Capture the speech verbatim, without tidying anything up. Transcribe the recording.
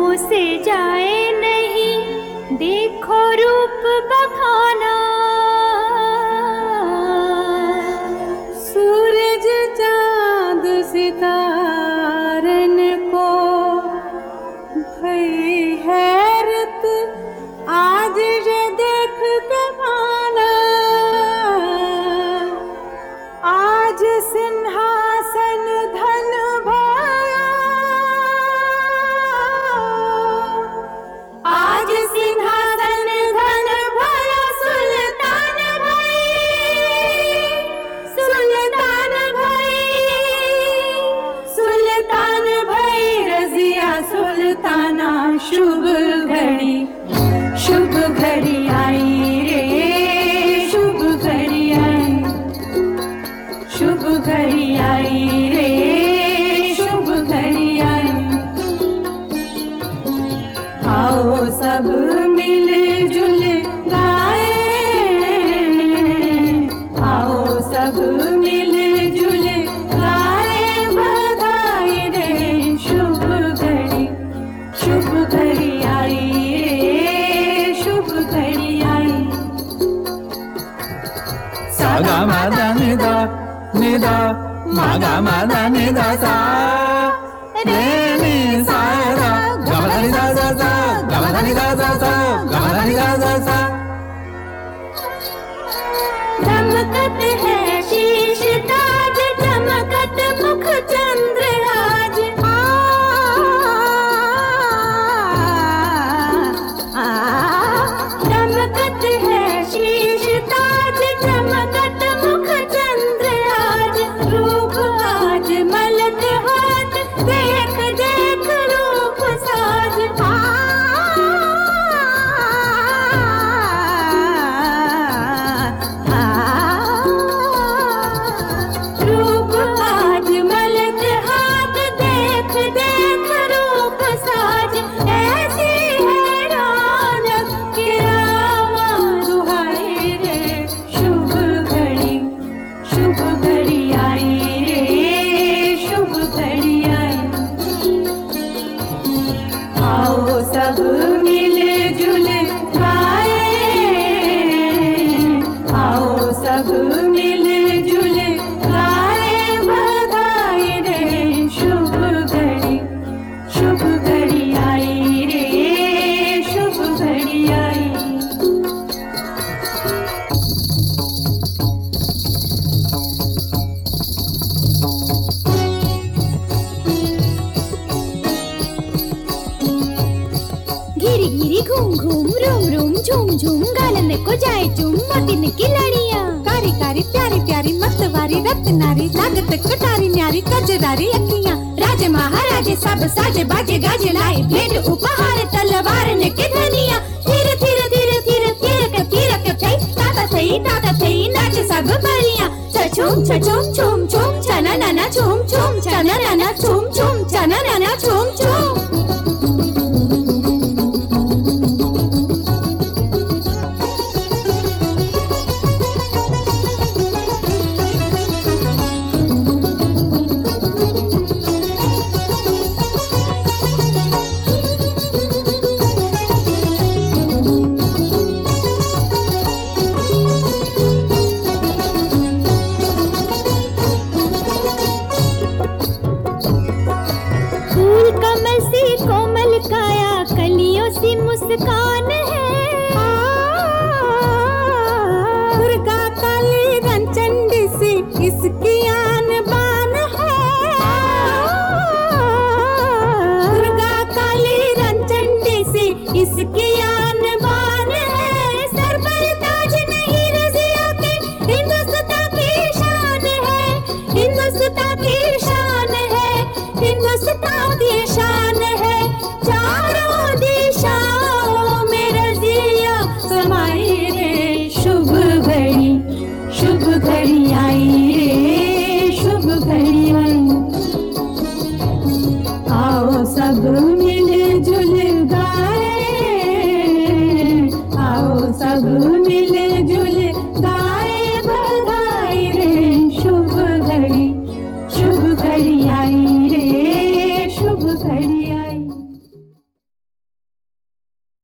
से जाए नहीं, देखो रूप बखाना। सूरज चांद सितारन को भई हैरत आज ये देख के माना। आज सिंहासन धन भाया, आज सिंहासन धन भाया सुल्तान भाई, सुल्तान भाई, सुल्तान भाई रजिया सुल्ताना। शुभ घड़ी शुभ घड़ी आई रे, शुभ घड़ी आई, शुभ घड़ी आई रे, शुभ घड़ी आई। आओ सब मिलजुल गाए, आओ सब मिलजुल गाए बधाई रे। शुभ घड़ी शुभ घड़ी आई रे, शुभ घड़ी आई। सा गा मा दा नि दा नि दा मा गा मा दा नि दा सा रे नि सा रा गा मा दा नि दा सा सा गा मा दा नि दा सा सा गा मा दा नि दा सा सा। चमकत है शीश ताज, चमकत मुख चंद्र आज। आ, आ, चमकत है शीश ताज, चमकत मुख चंद्र आज। रूप आज मलक हाथ, देख देख रूप साज। आ, आ, रूप आज मलक हाथ, देख देख रूप साज। ऐसी है रौनक कि रामा दुहाई रे। शुभ घड़ी शुभ घड़ी आई रे, शुभ घड़ी आई। आओ सब मिलजुल गाए, आओ सब मिलजुल गाए बधाई रे। शुभ घड़ी शुभ घड़ी आई रे, शुभ घड़ी आई। घिरी घिरी घूम घूम रूम रूम झूम झूम, गालन को जाए चूम मोतिन की लड़ियां। कारी कारी प्यारी प्यारी मस्तवारी रत्नारी, लागत कटारी न्यारी कजरारी अखियां। राजे महाराजे सब साजे बाजे गाजे लाए, भेंट उपहार तलवार ने के धनिया। धीर धीर धीर धीर धीर के धीर के थई, ताता थई ताता थई नाचे सब परियां। छछूम छछूम छूम छूम छना नाना छूम छूम छना नाना छूम छूम छना नाना छूम।